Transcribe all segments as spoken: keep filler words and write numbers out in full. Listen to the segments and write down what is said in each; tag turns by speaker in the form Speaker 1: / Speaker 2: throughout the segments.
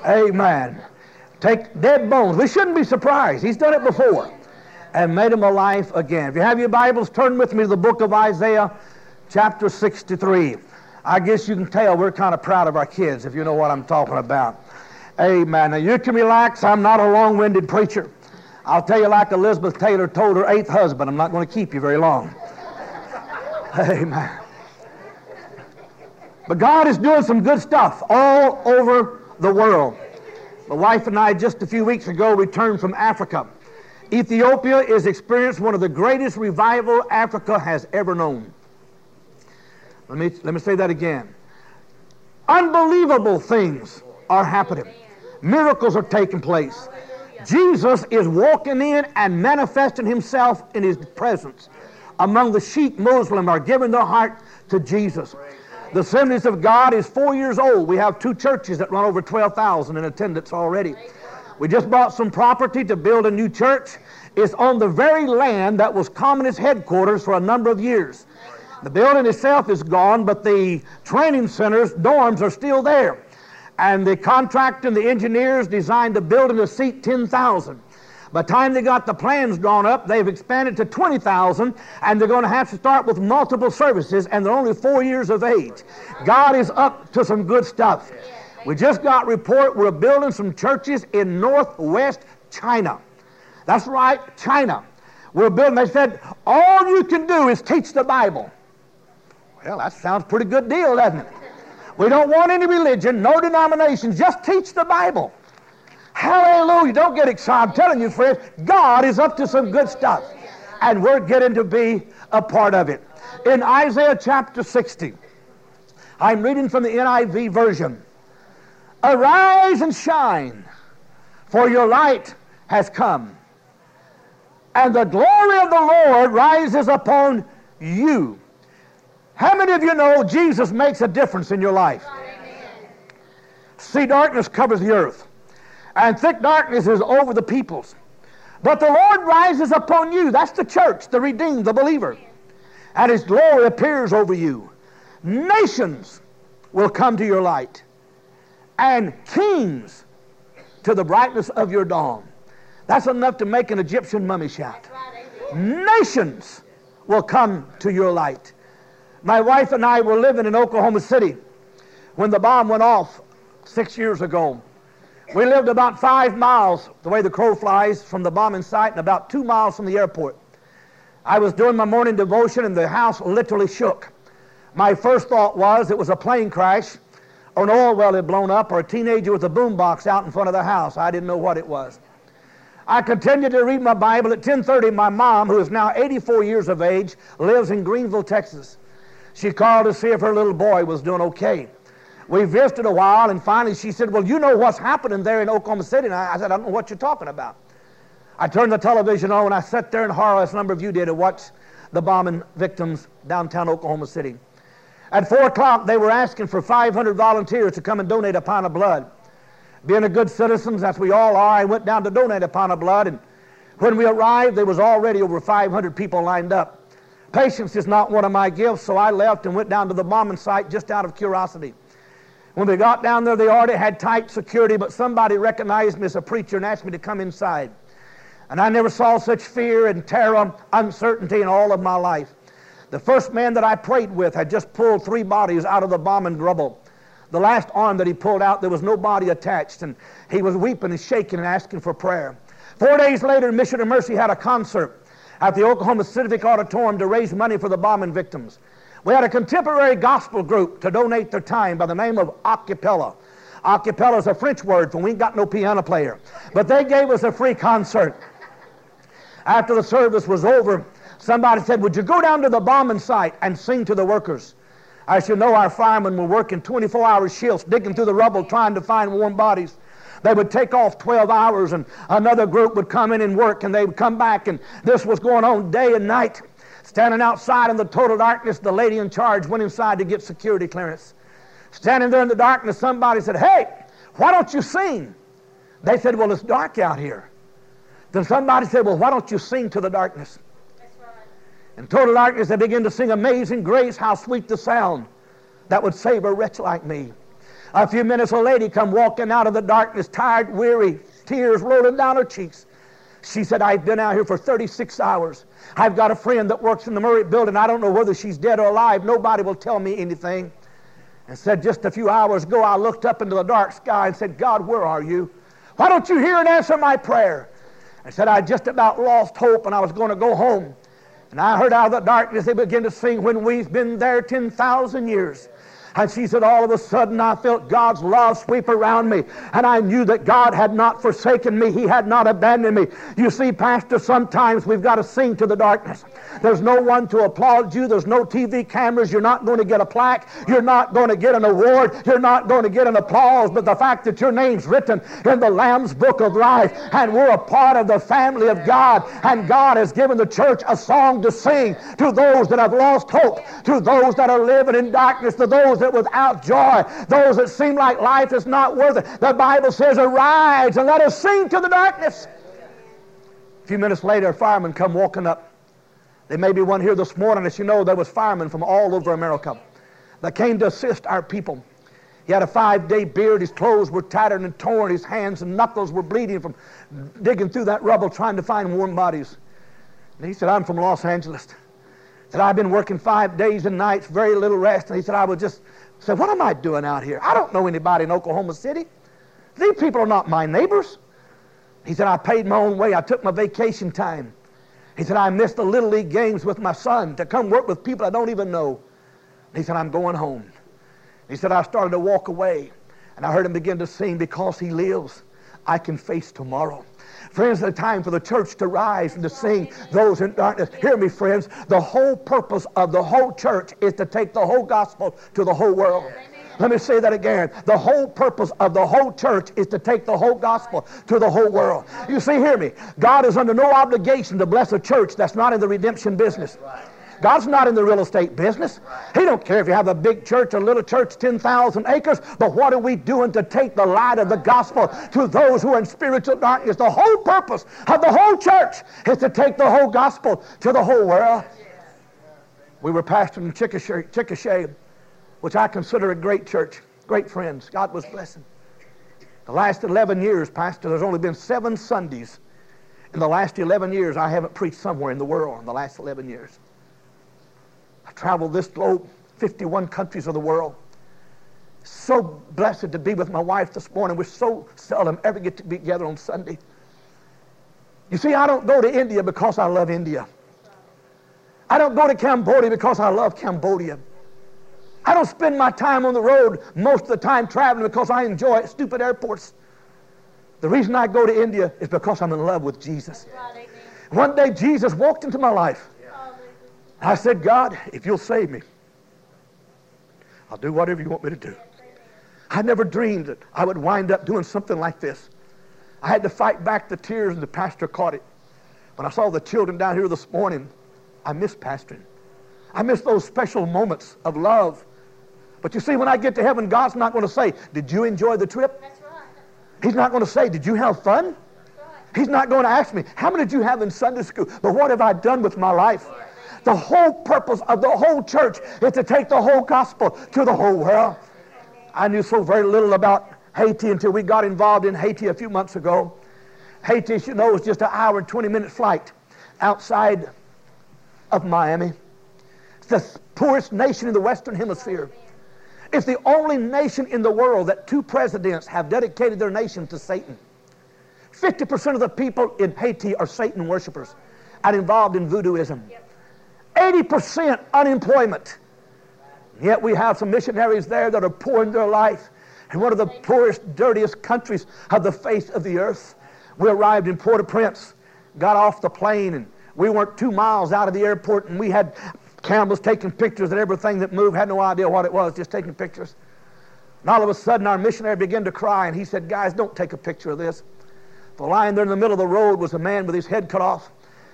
Speaker 1: Amen. Take dead bones. We shouldn't be surprised. He's done it before and made them alive again. If you have your Bibles, turn with me to the book of Isaiah, chapter sixty-three. I guess you can tell we're kind of proud of our kids, if you know what I'm talking about. Amen. Now you can relax. I'm not a long-winded preacher. I'll tell you like Elizabeth Taylor told her eighth husband, I'm not going to keep you very long. Amen. But God is doing some good stuff all over the world. My wife and I just a few weeks ago returned from Africa. Ethiopia is experiencing one of the greatest revival Africa has ever known. Let me, let me say that again. Unbelievable things are happening. Miracles are taking place. Jesus is walking in and manifesting himself in his presence. Among the sheep, Muslims are giving their heart to Jesus. The Assemblies of God is four years old. We have two churches that run over twelve thousand in attendance already. We just bought some property to build a new church. It's on the very land that was communist headquarters for a number of years. The building itself is gone, but the training centers, dorms are still there. And the contractor and the engineers designed the building to seat ten thousand. By the time they got the plans drawn up, they've expanded to twenty thousand, and they're going to have to start with multiple services, and they're only four years of age. God is up to some good stuff. We just got report we're building some churches in northwest China. That's right, China. We're building, they said, all you can do is teach the Bible. Well, that sounds a pretty good deal, doesn't it? We don't want any religion, no denominations, just teach the Bible. Hallelujah. Don't get excited. I'm telling you, friends, God is up to some good stuff. And we're getting to be a part of it. In Isaiah chapter sixty, I'm reading from the N I V version. Arise and shine, for your light has come, and the glory of the Lord rises upon you. How many of you know Jesus makes a difference in your life? See, darkness covers the earth, and thick darkness is over the peoples. But the Lord rises upon you. That's the church, the redeemed, the believer. And his glory appears over you. Nations will come to your light, and kings to the brightness of your dawn. That's enough to make an Egyptian mummy shout. Nations will come to your light. My wife and I were living in Oklahoma City when the bomb went off six years ago. We lived about five miles, the way the crow flies, from the bombing site, and about two miles from the airport. I was doing my morning devotion, and the house literally shook. My first thought was it was a plane crash, or an oil well had blown up, or a teenager with a boombox out in front of the house. I didn't know what it was. I continued to read my Bible. At ten thirty, my mom, who is now eighty-four years of age, lives in Greenville, Texas. She called to see if her little boy was doing okay. We visited a while, and finally she said, well, you know what's happening there in Oklahoma City? And I, I said, I don't know what you're talking about. I turned the television on, and I sat there in horror, as a number of you did, and watched the bombing victims downtown Oklahoma City. At four o'clock, they were asking for five hundred volunteers to come and donate a pound of blood. Being a good citizens, as we all are, I went down to donate a pound of blood, and when we arrived, there was already over five hundred people lined up. Patience is not one of my gifts, so I left and went down to the bombing site just out of curiosity. When we got down there, they already had tight security, but somebody recognized me as a preacher and asked me to come inside. And I never saw such fear and terror, uncertainty in all of my life. The first man that I prayed with had just pulled three bodies out of the bombing rubble. The last arm that he pulled out, there was no body attached, and he was weeping and shaking and asking for prayer. Four days later, Mission of Mercy had a concert at the Oklahoma Civic Auditorium to raise money for the bombing victims. We had a contemporary gospel group to donate their time by the name of Acapella. Acapella is a French word for we ain't got no piano player. But they gave us a free concert. After the service was over, somebody said, would you go down to the bombing site and sing to the workers? As you know, our firemen were working twenty-four hour shifts, digging through the rubble, trying to find warm bodies. They would take off twelve hours, and another group would come in and work, and they would come back, and this was going on day and night. Standing outside in the total darkness, the lady in charge went inside to get security clearance. Standing there in the darkness, somebody said, hey, why don't you sing? They said, well, it's dark out here. Then somebody said, well, why don't you sing to the darkness? That's right. In total darkness, they began to sing Amazing Grace, how sweet the sound that would save a wretch like me. A few minutes, a lady come walking out of the darkness, tired, weary, tears rolling down her cheeks. She said, I've been out here for thirty-six hours. I've got a friend that works in the Murray building. I don't know whether she's dead or alive. Nobody will tell me anything. And said, just a few hours ago, I looked up into the dark sky and said, God, where are you? Why don't you hear and answer my prayer? I said, I just about lost hope and I was going to go home. And I heard out of the darkness they began to sing, when we've been there ten thousand years. And she said, all of a sudden I felt God's love sweep around me. And I knew that God had not forsaken me. He had not abandoned me. You see, Pastor, sometimes we've got to sing to the darkness. There's no one to applaud you. There's no T V cameras. You're not going to get a plaque. You're not going to get an award. You're not going to get an applause. But the fact that your name's written in the Lamb's Book of Life, and we're a part of the family of God, and God has given the church a song to sing to those that have lost hope, to those that are living in darkness, to those that without joy, those that seem like life is not worth it. The Bible says, arise and let us sing to the darkness. A few minutes later, a fireman come walking up. There may be one here this morning. As you know, there was firemen from all over America that came to assist our people. He had a five-day beard. His clothes were tattered and torn. His hands and knuckles were bleeding from digging through that rubble trying to find warm bodies. And he said, I'm from Los Angeles. He said, I've been working five days and nights, very little rest. And he said, I was just, said, what am I doing out here? I don't know anybody in Oklahoma City. These people are not my neighbors. He said, I paid my own way. I took my vacation time. He said, I missed the Little League games with my son to come work with people I don't even know. He said, I'm going home. He said, I started to walk away, and I heard him begin to sing, because he lives, I can face tomorrow. Friends, it's time for the church to rise and to sing those in darkness. Hear me, friends. The whole purpose of the whole church is to take the whole gospel to the whole world. Let me say that again. The whole purpose of the whole church is to take the whole gospel to the whole world. You see, hear me. God is under no obligation to bless a church that's not in the redemption business. God's not in the real estate business. He don't care if you have a big church or a little church, ten thousand acres. But what are we doing to take the light of the gospel to those who are in spiritual darkness? The whole purpose of the whole church is to take the whole gospel to the whole world. We were pastoring in Chickasha, Chickasha, which I consider a great church, great friends. God was blessing. The last eleven years, Pastor, there's only been seven Sundays. In the last eleven years, I haven't preached somewhere in the world in the last eleven years. I've traveled this globe, fifty-one countries of the world. So blessed to be with my wife this morning. We so seldom ever get to be together on Sunday. You see, I don't go to India because I love India. I don't go to Cambodia because I love Cambodia. I don't spend my time on the road most of the time traveling because I enjoy stupid airports. The reason I go to India is because I'm in love with Jesus. One day Jesus walked into my life. I said, God, if you'll save me, I'll do whatever you want me to do. I never dreamed that I would wind up doing something like this. I had to fight back the tears, and the pastor caught it. When I saw the children down here this morning, I miss pastoring. I miss those special moments of love. But you see, when I get to heaven, God's not going to say, did you enjoy the trip?
Speaker 2: That's right.
Speaker 1: He's not going to say, did you have fun?
Speaker 2: That's right.
Speaker 1: He's not going to ask me, how many did you have in Sunday school? But what have I done with my life? The whole purpose of the whole church is to take the whole gospel to the whole world. I knew so very little about Haiti until we got involved in Haiti a few months ago. Haiti, as you know, is just an hour and twenty minute flight outside of Miami. It's the poorest nation in the Western Hemisphere. It's the only nation in the world that two presidents have dedicated their nation to Satan. fifty percent of the people in Haiti are Satan worshipers and involved in voodooism. eighty percent unemployment. Yet we have some missionaries there that are pouring their life in one of the poorest, dirtiest countries of the face of the earth. We arrived in Port-au-Prince, got off the plane, and we weren't two miles out of the airport, and we had cameras taking pictures of everything that moved. Had no idea what it was, just taking pictures. And all of a sudden, our missionary began to cry, and he said, guys, don't take a picture of this. The lying there in the middle of the road was a man with his head cut off.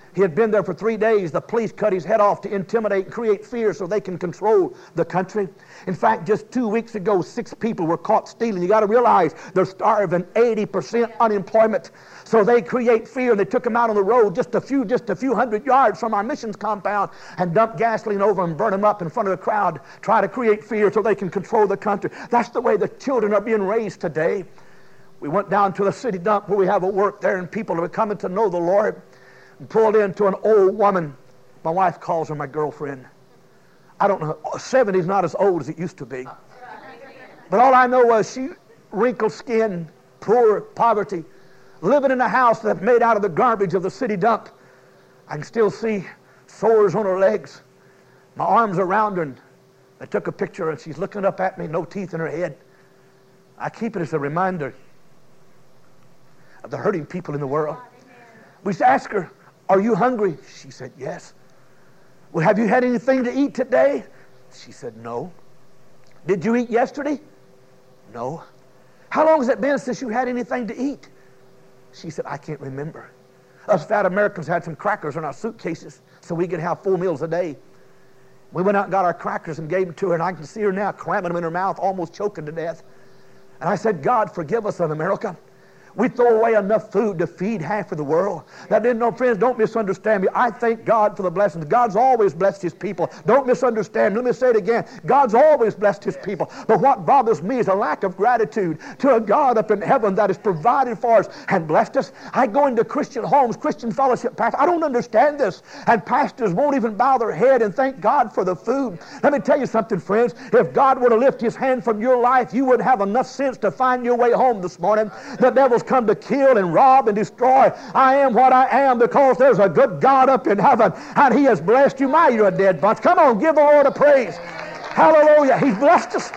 Speaker 1: He had been there for three days. The police cut his head off to intimidate and create fear so they can control the country. In fact, just two weeks ago, six people were caught stealing. You got to realize they're starving, eighty percent unemployment. So they create fear, and they took them out on the road just a few, just a few hundred yards from our missions compound and dumped gasoline over them, burn them up in front of the crowd, try to create fear so they can control the country. That's the way the children are being raised today. We went down to the city dump where we have a work there, and people are coming to know the Lord. And pulled into an old woman. My wife calls her my girlfriend. I don't know, seventy's not as old as it used to be. But all I know was she, wrinkled skin, poor, poverty, living in a house that's made out of the garbage of the city dump. I can still see sores on her legs. My arms around her, and I took a picture, and she's looking up at me, no teeth in her head. I keep it as a reminder of the hurting people in the world. We used to ask her, "Are you hungry?" She said, "Yes." "Well, have you had anything to eat today?" She said, "No." "Did you eat yesterday?" "No." "How long has it been since you had anything to eat?" She said, "I can't remember. Us fat Americans had some crackers in our suitcases so we could have full meals a day. We went out and got our crackers and gave them to her, and I can see her now cramming them in her mouth, almost choking to death. And I said, God, forgive us in America. We throw away enough food to feed half of the world. That didn't know, friends, don't misunderstand me. I thank God for the blessings. God's always blessed His people. Don't misunderstand. Let me say it again. God's always blessed His people. But what bothers me is a lack of gratitude to a God up in heaven that has provided for us and blessed us. I go into Christian homes, Christian fellowship pastors. I don't understand this. And pastors won't even bow their head and thank God for the food. Let me tell you something, friends. If God were to lift His hand from your life, you wouldn't have enough sense to find your way home this morning. The devil's come to kill and rob and destroy. I am what I am because there's a good God up in heaven, and He has blessed you. My, you're a dead bunch. Come on, give the Lord a praise. Hallelujah. He's blessed us.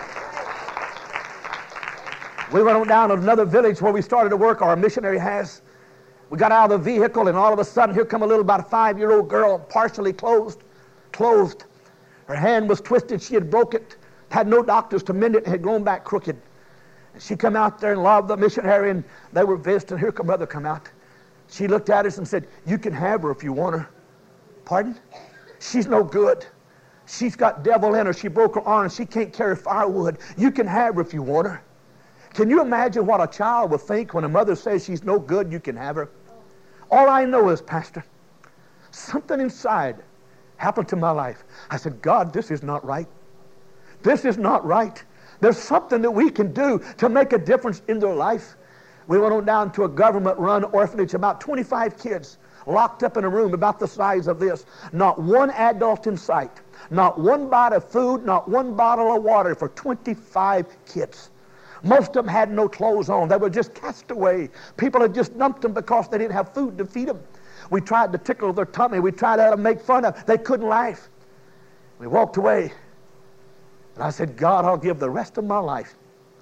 Speaker 1: We went on down to another village where we started to work. Our missionary has. We got out of the vehicle, and all of a sudden, here come a little, about a five-year-old girl, partially closed, clothed. Her hand was twisted. She had broke it, had no doctors to mend it, and had grown back crooked. She come out there and loved the missionary, and they were visiting. Here come mother come out. She looked at us and said, you can have her if you want her. Pardon? She's no good. She's got devil in her. She broke her arm. She can't carry firewood. You can have her if you want her. Can you imagine what a child will think when a mother says she's no good, you can have her? All I know is, Pastor, something inside happened to my life. I said, God, this is not right. This is not right. There's something that we can do to make a difference in their life. We went on down to a government-run orphanage, about twenty-five kids locked up in a room about the size of this. Not one adult in sight. Not one bite of food, not one bottle of water for twenty-five kids. Most of them had no clothes on. They were just cast away. People had just dumped them because they didn't have food to feed them. We tried to tickle their tummy. We tried to make fun of them. They couldn't laugh. We walked away. And I said, God, I'll give the rest of my life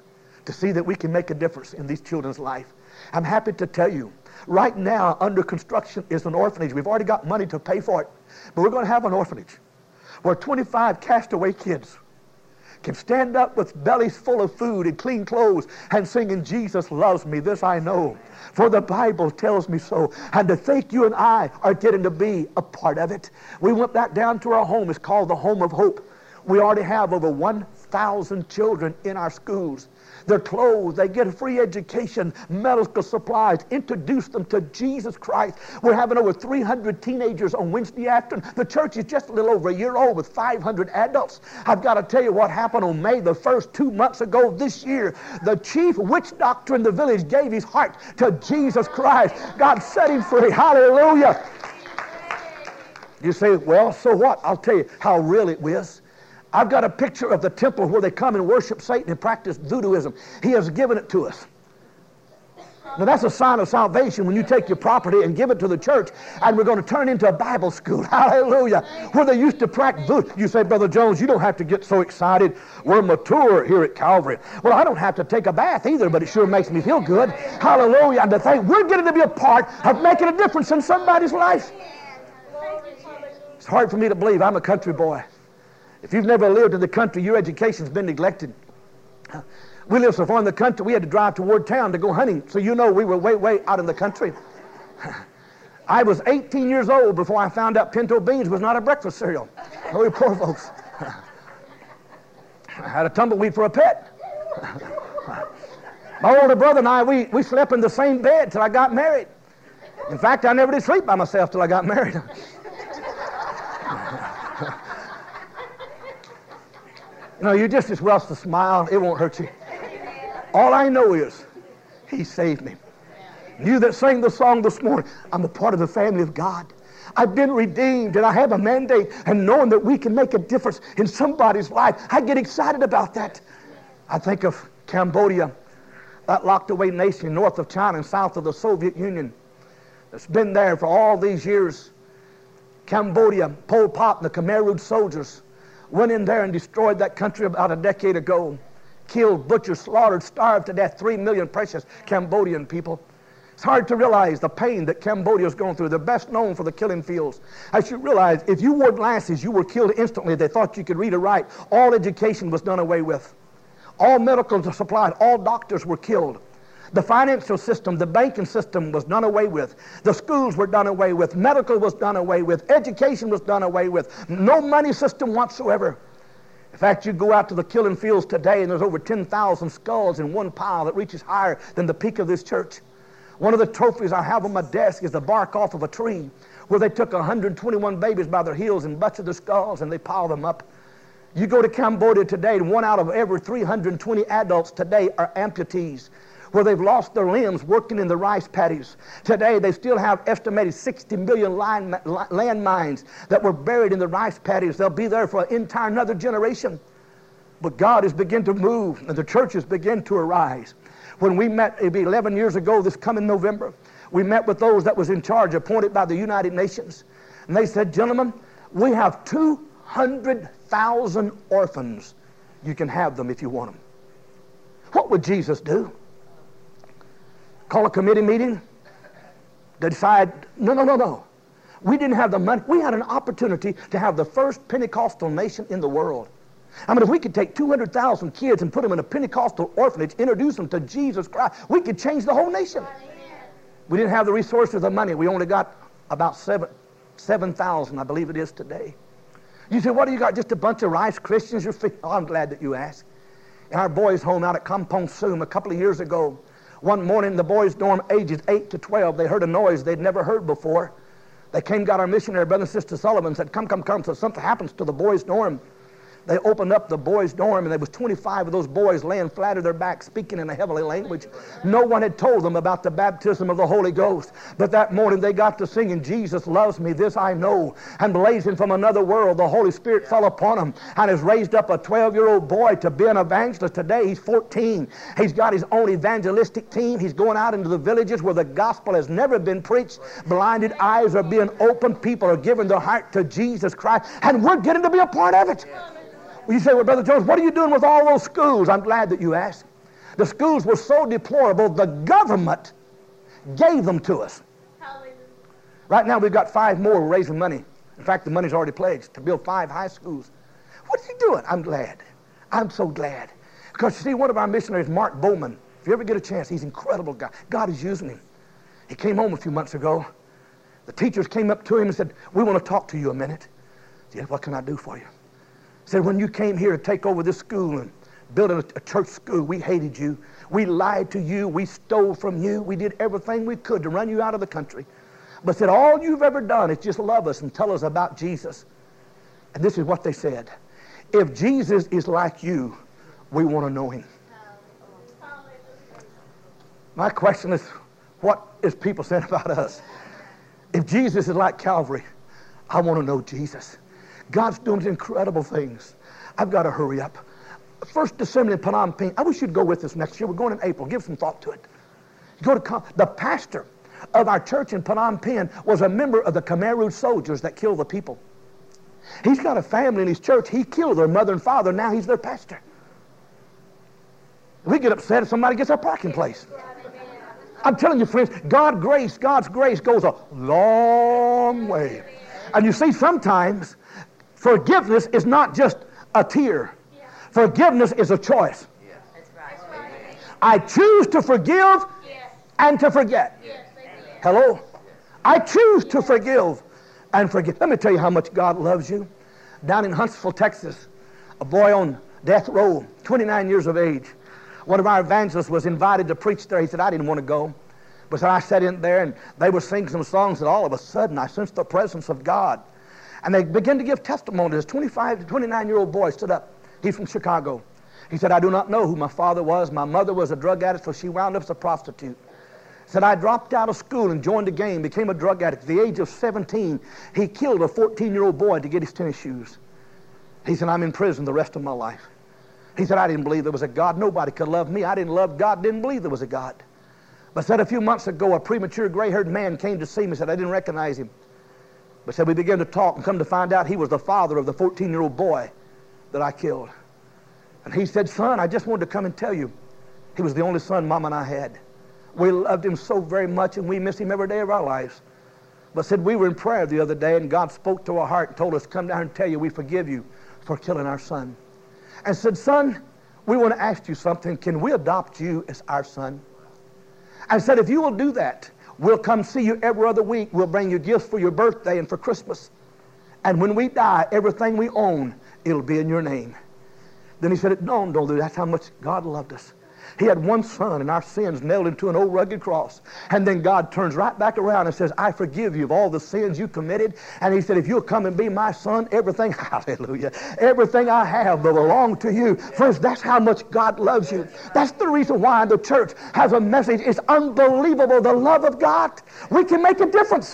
Speaker 1: to see that we can make a difference in these children's life. I'm happy to tell you, right now under construction is an orphanage. We've already got money to pay for it. But we're going to have an orphanage where twenty-five castaway kids can stand up with bellies full of food and clean clothes and singing, Jesus loves me, this I know, for the Bible tells me so. And to think you and I are getting to be a part of it. We went back down to our home. It's called the Home of Hope. We already have over one thousand children in our schools. They're clothed. They get a free education, medical supplies. Introduce them to Jesus Christ. We're having over three hundred teenagers on Wednesday afternoon. The church is just a little over a year old with five hundred adults. I've got to tell you what happened on May the first, two months ago this year. The chief witch doctor in the village gave his heart to Jesus Christ. God set him free. Hallelujah. You say, well, so what? I'll tell you how real it was. I've got a picture of the temple where they come and worship Satan and practice voodooism. He has given it to us. Now that's a sign of salvation when you take your property and give it to the church, and we're going to turn into a Bible school. Hallelujah. Where they used to practice voodoo. You say, Brother Jones, you don't have to get so excited. We're mature here at Calvary. Well, I don't have to take a bath either, but it sure makes me feel good. Hallelujah. And to think we're getting to be a part of making a difference in somebody's life. It's hard for me to believe. I'm a country boy. If you've never lived in the country, your education's been neglected. We live so far in the country, we had to drive toward town to go hunting. So you know we were way, way out in the country. I was eighteen years old before I found out pinto beans was not a breakfast cereal. Oh, you poor folks. I had a tumbleweed for a pet. My older brother and I, we, we slept in the same bed till I got married. In fact, I never did sleep by myself till I got married. You know, you just as well to smile. It won't hurt you. All I know is He saved me. You that sang the song this morning, I'm a part of the family of God. I've been redeemed and I have a mandate, and knowing that we can make a difference in somebody's life, I get excited about that. I think of Cambodia, that locked away nation north of China and south of the Soviet Union. It's been there for all these years. Cambodia, Pol Pot and the Khmer Rouge soldiers went in there and destroyed that country about a decade ago. Killed, butchered, slaughtered, starved to death three million precious Cambodian people. It's hard to realize the pain that Cambodia is going through. They're best known for the killing fields. I should realize if you wore glasses, you were killed instantly. They thought you could read or write. All education was done away with. All medical supplies, all doctors were killed. The financial system, the banking system was done away with. The schools were done away with. Medical was done away with. Education was done away with. No money system whatsoever. In fact, you go out to the killing fields today and there's over ten thousand skulls in one pile that reaches higher than the peak of this church. One of the trophies I have on my desk is the bark off of a tree where they took one hundred twenty-one babies by their heels and busted their skulls and they piled them up. You go to Cambodia today and one out of every three hundred twenty adults today are amputees, where they've lost their limbs working in the rice paddies. Today they still have estimated sixty million line, landmines that were buried in the rice paddies. They'll be there for an entire another generation. But God has begun to move and the churches begin to arise. When we met, it'd be eleven years ago this coming November, we met with those that was in charge, appointed by the United Nations. And they said, gentlemen, we have two hundred thousand orphans. You can have them if you want them. What would Jesus do? Call a committee meeting? They decide, no, no, no, no. We didn't have the money. We had an opportunity to have the first Pentecostal nation in the world. I mean, if we could take two hundred thousand kids and put them in a Pentecostal orphanage, introduce them to Jesus Christ, we could change the whole nation. We didn't have the resources or the money. We only got about seven, seven thousand, I believe it is today. You say, what do you got? Just a bunch of rice Christians? You're oh, I'm glad that you asked. In our boys' home out at Kampong Sum a couple of years ago, one morning, the boys' dorm, ages eight to twelve, they heard a noise they'd never heard before. They came, got our missionary brother and sister Sullivan, said, come, come, come. So something happens to the boys' dorm. They opened up the boys' dorm, and there was twenty-five of those boys laying flat on their back, speaking in a heavenly language. No one had told them about the baptism of the Holy Ghost. But that morning, they got to singing, Jesus loves me, this I know. And blazing from another world, the Holy Spirit fell upon him and has raised up a twelve-year-old boy to be an evangelist. Today, he's fourteen. He's got his own evangelistic team. He's going out into the villages where the gospel has never been preached. Blinded eyes are being opened. People are giving their heart to Jesus Christ. And we're getting to be a part of it. You say, well, Brother Jones, what are you doing with all those schools? I'm glad that you asked. The schools were so deplorable, the government gave them to us. Hallelujah. Right now, we've got five more raising money. In fact, the money's already pledged to build five high schools. What are you doing? I'm glad. I'm so glad. Because, you see, one of our missionaries, Mark Bowman, if you ever get a chance, he's an incredible guy. God is using him. He came home a few months ago. The teachers came up to him and said, we want to talk to you a minute. He said, what can I do for you? Said, when you came here to take over this school and build a, a church school, we hated you. We lied to you. We stole from you. We did everything we could to run you out of the country. But said, all you've ever done is just love us and tell us about Jesus. And this is what they said. If Jesus is like you, we want to know him. My question is, what is people saying about us? If Jesus is like Calvary, I want to know Jesus. God's doing incredible things. I've got to hurry up. First Assembly in Phnom Penh. I wish you'd go with us next year. We're going in April. Give some thought to it. You go to the pastor of our church in Phnom Penh was a member of the Khmer Rouge soldiers that killed the people. He's got a family in his church. He killed their mother and father. Now he's their pastor. We get upset if somebody gets our parking place. I'm telling you, friends, God grace, God's grace goes a long way. And you see, sometimes forgiveness is not just a tear. Yeah. Forgiveness is a choice. Yeah. That's right. I choose to forgive yeah. and to forget. Yeah. Hello? I choose to forgive and forget. Let me tell you how much God loves you. Down in Huntsville, Texas, a boy on death row, twenty-nine years of age. One of our evangelists was invited to preach there. He said, I didn't want to go. But so I sat in there, and they were singing some songs, and all of a sudden I sensed the presence of God. And they began to give testimony. This twenty-five to twenty-nine-year-old boy stood up. He's from Chicago. He said, I do not know who my father was. My mother was a drug addict, so she wound up as a prostitute. He said, I dropped out of school and joined a gang, became a drug addict. At the age of seventeen, he killed a fourteen-year-old boy to get his tennis shoes. He said, I'm in prison the rest of my life. He said, I didn't believe there was a God. Nobody could love me. I didn't love God, didn't believe there was a God. But said a few months ago, a premature gray-haired man came to see me. Said, I didn't recognize him. But said, we began to talk and come to find out he was the father of the fourteen-year-old boy that I killed. And he said, son, I just wanted to come and tell you, he was the only son Mom and I had. We loved him so very much, and we miss him every day of our lives. But said, we were in prayer the other day, and God spoke to our heart and told us, come down and tell you we forgive you for killing our son. And said, son, we want to ask you something. Can we adopt you as our son? And said, if you will do that, we'll come see you every other week. We'll bring you gifts for your birthday and for Christmas. And when we die, everything we own, it'll be in your name. Then he said, no, don't do that. That's how much God loved us. He had one son and our sins nailed into an old rugged cross. And then God turns right back around and says, I forgive you of all the sins you committed. And he said, if you'll come and be my son, everything, hallelujah, everything I have will belong to you. Friends, that's how much God loves you. That's the reason why the church has a message. It's unbelievable, the love of God. We can make a difference.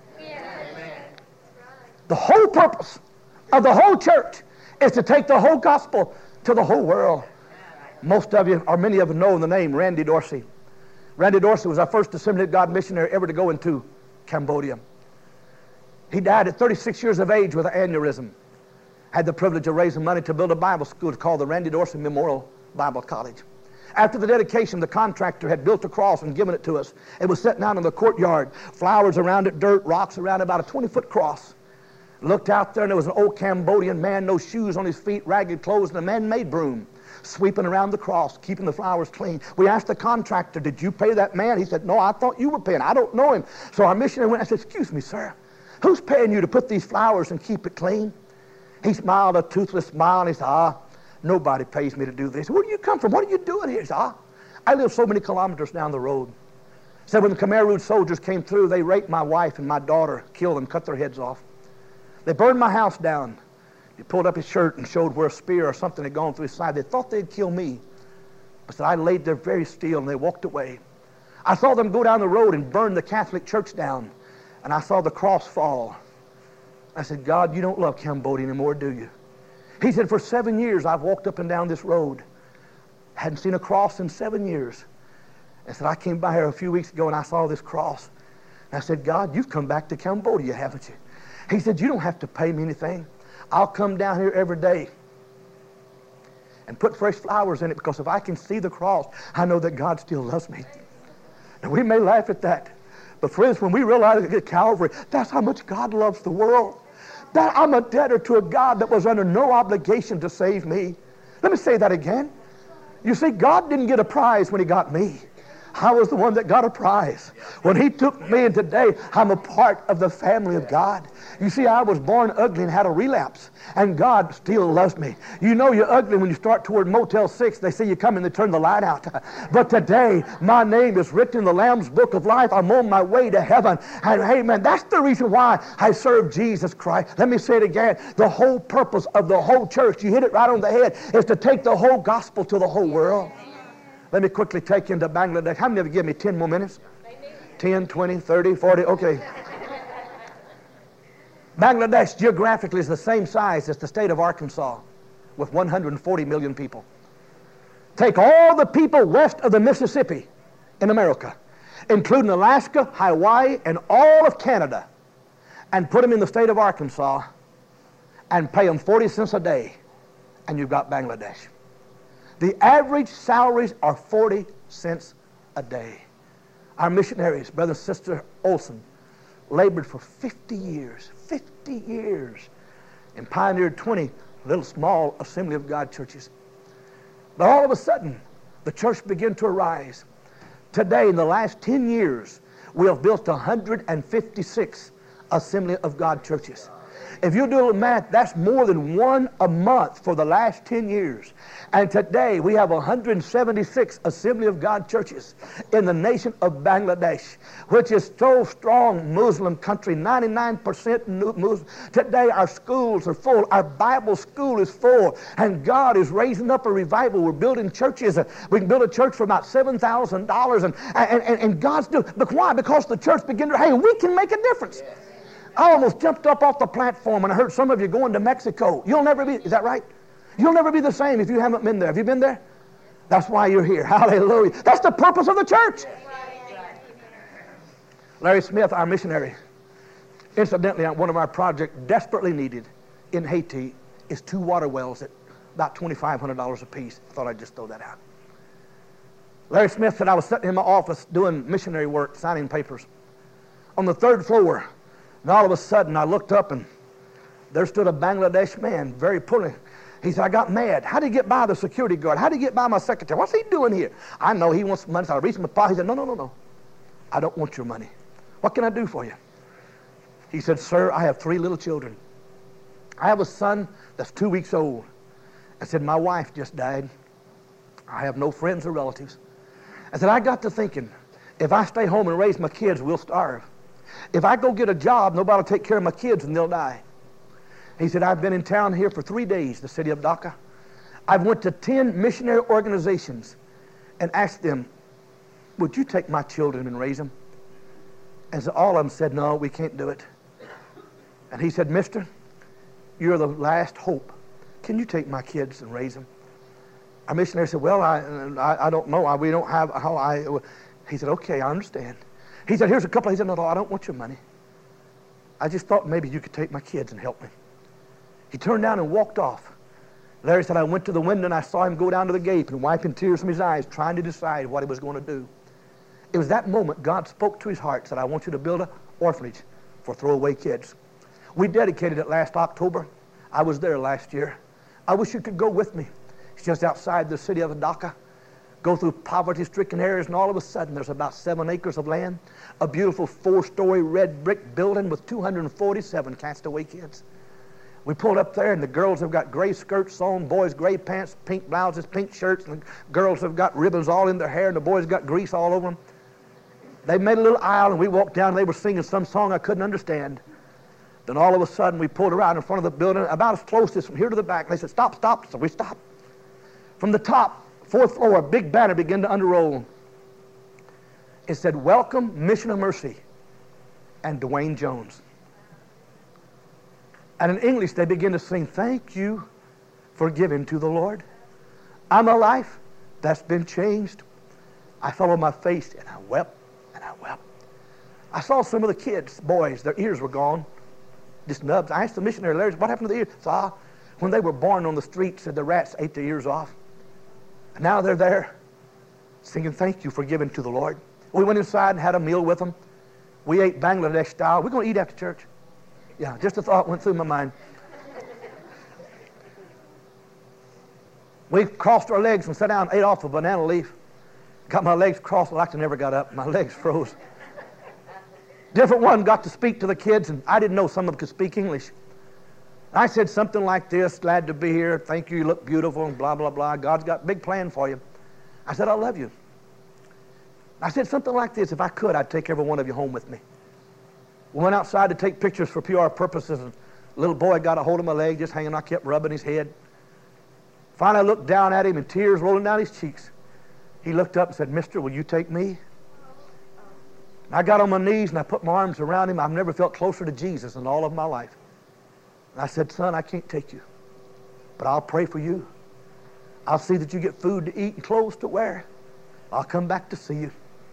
Speaker 1: The whole purpose of the whole church is to take the whole gospel to the whole world. Most of you, or many of you, know the name Randy Dorsey. Randy Dorsey was our first Assembly of God missionary ever to go into Cambodia. He died at thirty-six years of age with an aneurysm. Had the privilege of raising money to build a Bible school called the Randy Dorsey Memorial Bible College. After the dedication, the contractor had built a cross and given it to us. It was set down in the courtyard, flowers around it, dirt, rocks around it, about a twenty-foot cross. Looked out there, and there was an old Cambodian man, no shoes on his feet, ragged clothes, and a man-made broom, sweeping around the cross, keeping the flowers clean. We asked the contractor, did you pay that man? He said, no, I thought you were paying. I don't know him. So our missionary went, I said, excuse me, sir, who's paying you to put these flowers and keep it clean? He smiled a toothless smile, and he said, ah, nobody pays me to do this. Where do you come from? What are you doing here? He said, ah, I live so many kilometers down the road. He said, when the Khmer Rouge soldiers came through, they raped my wife and my daughter, killed them, cut their heads off. They burned my house down. He pulled up his shirt and showed where a spear or something had gone through his side. They thought they'd kill me. But said, I laid there very still, and they walked away. I saw them go down the road and burn the Catholic church down, and I saw the cross fall. I said, God, you don't love Cambodia anymore, do you? He said, for seven years I've walked up and down this road. Hadn't seen a cross in seven years. I said, I came by here a few weeks ago, and I saw this cross. And I said, God, you've come back to Cambodia, haven't you? He said, you don't have to pay me anything. I'll come down here every day and put fresh flowers in it, because if I can see the cross, I know that God still loves me. Now, we may laugh at that, but friends, when we realize at Calvary, that's how much God loves the world. That I'm a debtor to a God that was under no obligation to save me. Let me say that again. You see, God didn't get a prize when he got me. I was the one that got a prize. When he took me, and today I'm a part of the family of God. You see, I was born ugly and had a relapse, and God still loves me. You know you're ugly when you start toward Motel six. They say you come and they turn the light out. But today, my name is written in the Lamb's Book of Life. I'm on my way to heaven. And hey, man, that's the reason why I serve Jesus Christ. Let me say it again. The whole purpose of the whole church, you hit it right on the head, is to take the whole gospel to the whole world. Let me quickly take you into Bangladesh. How many of you give me ten more minutes? ten, twenty, thirty, forty, okay. Bangladesh geographically is the same size as the state of Arkansas, with one hundred forty million people. Take all the people west of the Mississippi in America, including Alaska, Hawaii, and all of Canada, and put them in the state of Arkansas and pay them forty cents a day, and you've got Bangladesh. The average salaries are forty cents a day. Our missionaries, Brother and Sister Olson, labored for fifty years, fifty years, and pioneered twenty little small Assembly of God churches. But all of a sudden, the church began to arise. Today, in the last ten years, we have built one hundred fifty-six Assembly of God churches. If you do a little math, that's more than one a month for the last ten years. And today we have one hundred seventy-six Assembly of God churches in the nation of Bangladesh, which is so strong Muslim country, ninety-nine percent Muslim. Today our schools are full. Our Bible school is full. And God is raising up a revival. We're building churches. We can build a church for about seven thousand dollars. And, and, and, and God's doing it. But why? Because the church began to, hey, we can make a difference. Yes. I almost jumped up off the platform and I heard some of you going to Mexico. You'll never be, is that right? You'll never be the same if you haven't been there. Have you been there? That's why you're here. Hallelujah. That's the purpose of the church. Larry Smith, our missionary, incidentally, on one of our projects desperately needed in Haiti is two water wells at about twenty-five hundred dollars a piece. I thought I'd just throw that out. Larry Smith said, I was sitting in my office doing missionary work, signing papers on the third floor. And all of a sudden, I looked up, and there stood a Bangladesh man, very poorly. He said, I got mad. How did he get by the security guard? How did he get by my secretary? What's he doing here? I know he wants money. So I reached in my pocket. He said, no, no, no, no. I don't want your money. What can I do for you? He said, sir, I have three little children. I have a son that's two weeks old. I said, my wife just died. I have no friends or relatives. I said, I got to thinking, if I stay home and raise my kids, we'll starve. If I go get a job, nobody will take care of my kids and they'll die. He said, I've been in town here for three days, the city of Dhaka. I've went to ten missionary organizations and asked them, would you take my children and raise them? And so all of them said, no, we can't do it. And he said, mister, you're the last hope. Can you take my kids and raise them? Our missionary said, well, I, I, I don't know. I, we don't have how I... He said, okay, I understand. He said, here's a couple. He said, no, no, I don't want your money. I just thought maybe you could take my kids and help me. He turned down and walked off. Larry said, I went to the window and I saw him go down to the gate and wiping tears from his eyes, trying to decide what he was going to do. It was that moment God spoke to his heart, said, I want you to build an orphanage for throwaway kids. We dedicated it last October. I was there last year. I wish you could go with me. It's just outside the city of Dhaka. Go through poverty-stricken areas, and all of a sudden there's about seven acres of land, a beautiful four-story red brick building with two hundred forty-seven castaway kids. We pulled up there, and the girls have got gray skirts on, boys gray pants, pink blouses, pink shirts, and the girls have got ribbons all in their hair, and the boys got grease all over them. They made a little aisle, and we walked down, and they were singing some song I couldn't understand. Then all of a sudden, we pulled around in front of the building, about as close as from here to the back, and they said, stop, stop. So we stopped. From the top, fourth floor, a big banner began to unroll. It said, welcome, Mission of Mercy, and Dwayne Jones. And in English, they began to sing, thank you for giving to the Lord. I'm a life that's been changed. I fell on my face, and I wept, and I wept. I saw some of the kids, boys, their ears were gone, just nubs. I asked the missionary, Larry, what happened to the ears? So I, when they were born on the street, said the rats ate their ears off. And now they're there singing, thank you for giving to the Lord. We went inside and had a meal with them. We ate Bangladesh style. We're going to eat after church. Yeah, just a thought went through my mind. We crossed our legs and sat down and ate off a banana leaf. Got my legs crossed like I never got up. My legs froze. Different one got to speak to the kids, and I didn't know some of them could speak English. I said something like this, glad to be here, thank you, you look beautiful, and blah, blah, blah. God's got a big plan for you. I said, I love you. I said something like this, if I could, I'd take every one of you home with me. We went outside to take pictures for P R purposes, and a little boy got a hold of my leg, just hanging. I kept rubbing his head. Finally, I looked down at him, and tears rolling down his cheeks. He looked up and said, mister, will you take me? And I got on my knees, and I put my arms around him. I've never felt closer to Jesus in all of my life. And I said, son, I can't take you, but I'll pray for you. I'll see that you get food to eat and clothes to wear. I'll come back to see you.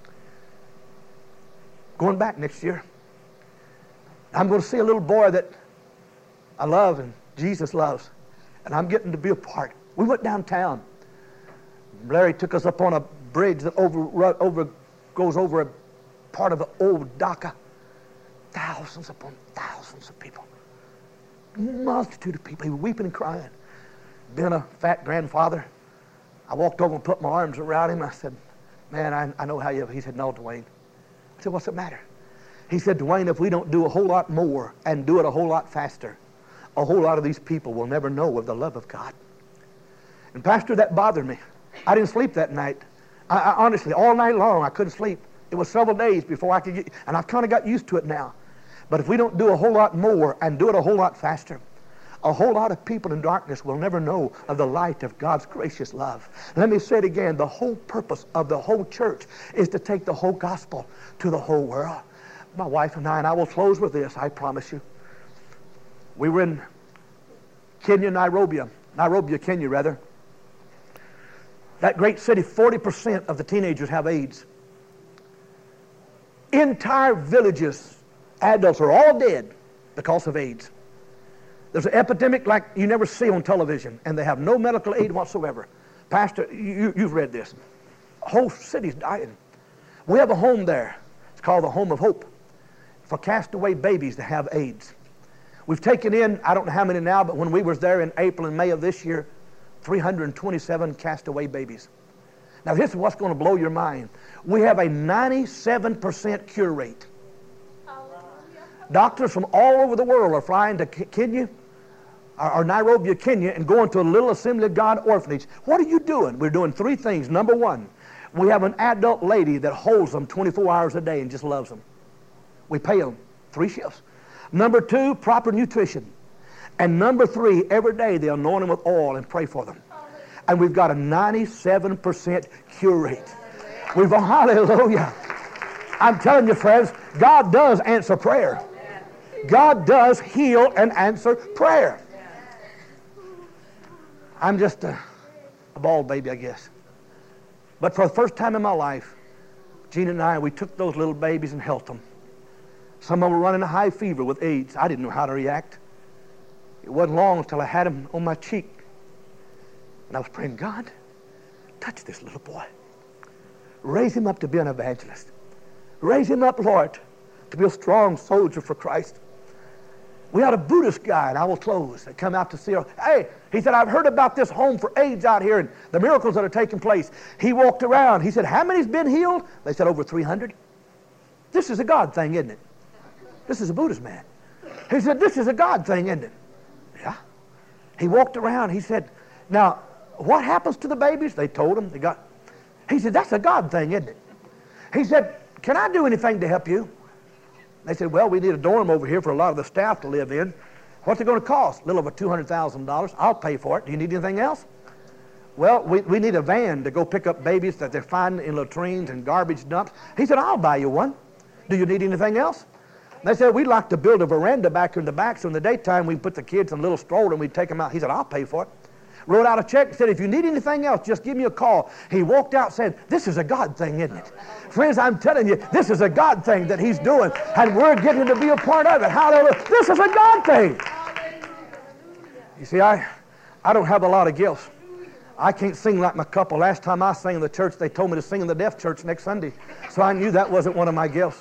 Speaker 1: Going back next year. I'm going to see a little boy that I love and Jesus loves, and I'm getting to be a part. We went downtown. Larry took us up on a bridge that over, over goes over a part of the old Dhaka. Thousands upon thousands of people. Multitude of people. He was weeping and crying. Being a fat grandfather, I walked over and put my arms around him. I said, man, I, I know how you... He said, no, Dwayne, I said, what's the matter? He said, Dwayne, if we don't do a whole lot more and do it a whole lot faster, a whole lot of these people will never know of the love of God. And Pastor, that bothered me. I didn't sleep that night. I, I honestly, all night long, I couldn't sleep. It was several days before I could get, and I've kind of got used to it now. But if we don't do a whole lot more and do it a whole lot faster, a whole lot of people in darkness will never know of the light of God's gracious love. Let me say it again. The whole purpose of the whole church is to take the whole gospel to the whole world. My wife and I, and I will close with this, I promise you. We were in Kenya, Nairobi, Nairobi, Kenya, rather. That great city, forty percent of the teenagers have AIDS. Entire villages, adults are all dead because of AIDS. There's an epidemic like you never see on television, and they have no medical aid whatsoever. Pastor, you, you've read this. Whole city's dying. We have a home there. It's called the Home of Hope for castaway babies that have AIDS. We've taken in, I don't know how many now, but when we was there in April and May of this year, three hundred twenty-seven castaway babies. Now this is what's going to blow your mind. We have a ninety-seven percent cure rate. Doctors from all over the world are flying to Kenya, or Nairobi, Kenya, and going to a little Assembly of God orphanage. What are you doing? We're doing three things. Number one, we have an adult lady that holds them twenty-four hours a day and just loves them. We pay them three shifts. Number two, proper nutrition. And number three, every day they anoint them with oil and pray for them. And we've got a ninety-seven percent cure rate. We've, oh, hallelujah. I'm telling you, friends, God does answer prayer. God does heal and answer prayer. I'm just a, a bald baby, I guess. But for the first time in my life, Gina and I, we took those little babies and helped them. Some of them were running a high fever with AIDS. I didn't know how to react. It wasn't long until I had him on my cheek. And I was praying, God, touch this little boy. Raise him up to be an evangelist. Raise him up, Lord, to be a strong soldier for Christ. We had a Buddhist guy, and I will close, that come out to see her. Hey, he said, I've heard about this home for AIDS out here and the miracles that are taking place. He walked around. He said, how many's been healed? They said, over three hundred. This is a God thing, isn't it? This is a Buddhist man. He said, this is a God thing, isn't it? Yeah. He walked around. He said, now, what happens to the babies? They told him. They got. He said, that's a God thing, isn't it? He said, can I do anything to help you? They said, well, we need a dorm over here for a lot of the staff to live in. What's it going to cost? A little over two hundred thousand dollars. I'll pay for it. Do you need anything else? Well, we, we need a van to go pick up babies that they're finding in latrines and garbage dumps. He said, I'll buy you one. Do you need anything else? They said, we'd like to build a veranda back here in the back, so in the daytime we can put the kids in a little stroller and we'd take them out. He said, I'll pay for it. Wrote out a check and said, if you need anything else, just give me a call. He walked out and said, this is a God thing, isn't it? Friends, I'm telling you, this is a God thing that he's doing, and we're getting to be a part of it. Hallelujah. This is a God thing. You see, I, I don't have a lot of gifts. I can't sing like my couple. Last time I sang in the church, they told me to sing in the deaf church next Sunday, so I knew that wasn't one of my gifts.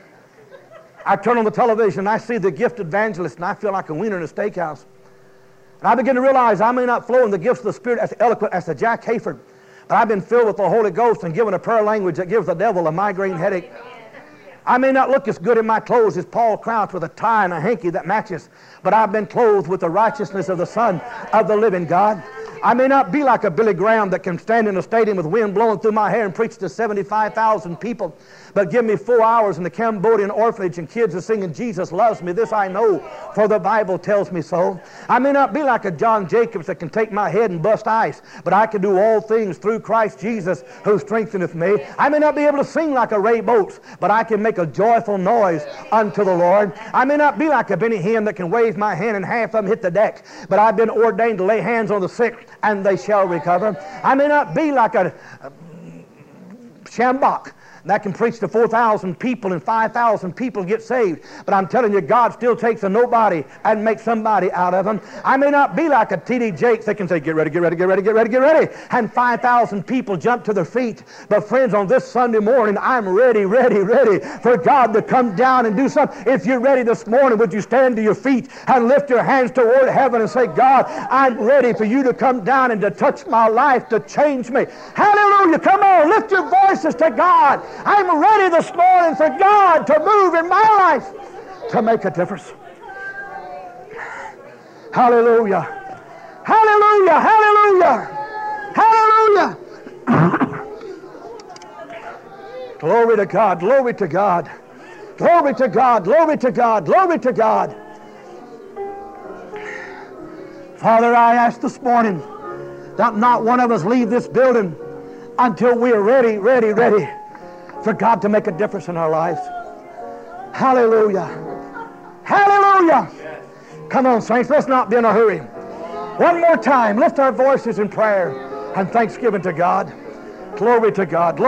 Speaker 1: I turn on the television, and I see the gifted evangelist, and I feel like a wiener in a steakhouse. And I begin to realize I may not flow in the gifts of the Spirit as eloquent as the Jack Hayford, but I've been filled with the Holy Ghost and given a prayer language that gives the devil a migraine headache. I may not look as good in my clothes as Paul Crouch with a tie and a hanky that matches, but I've been clothed with the righteousness of the Son of the living God. I may not be like a Billy Graham that can stand in a stadium with wind blowing through my hair and preach to seventy-five thousand people, but give me four hours in the Cambodian orphanage and kids are singing, Jesus loves me. This I know, for the Bible tells me so. I may not be like a John Jacobs that can take my head and bust ice, but I can do all things through Christ Jesus who strengtheneth me. I may not be able to sing like a Ray Boltz, but I can make a joyful noise unto the Lord. I may not be like a Benny Hinn that can wave my hand and half of them hit the deck, but I've been ordained to lay hands on the sick and they shall recover. I may not be like a, a Shambach that can preach to four thousand people and five thousand people get saved. But I'm telling you, God still takes a nobody and makes somebody out of them. I may not be like a T D Jakes that can say, get ready, get ready, get ready, get ready, get ready, and five thousand people jump to their feet. But friends, on this Sunday morning, I'm ready, ready, ready for God to come down and do something. If you're ready this morning, would you stand to your feet and lift your hands toward heaven and say, God, I'm ready for you to come down and to touch my life, to change me. Hallelujah. Come on, lift your voices to God I'm ready this morning for God to move in my life to make a difference. Hallelujah. Hallelujah. Hallelujah. Hallelujah. Glory to God. Glory to God. Glory to God. Glory to God. Glory to God. Father, I ask this morning that not one of us leave this building until we are ready, ready, ready for God to make a difference in our lives. Hallelujah. Hallelujah. Come on, saints, let's not be in a hurry. One more time, lift our voices in prayer and thanksgiving to God. Glory to God.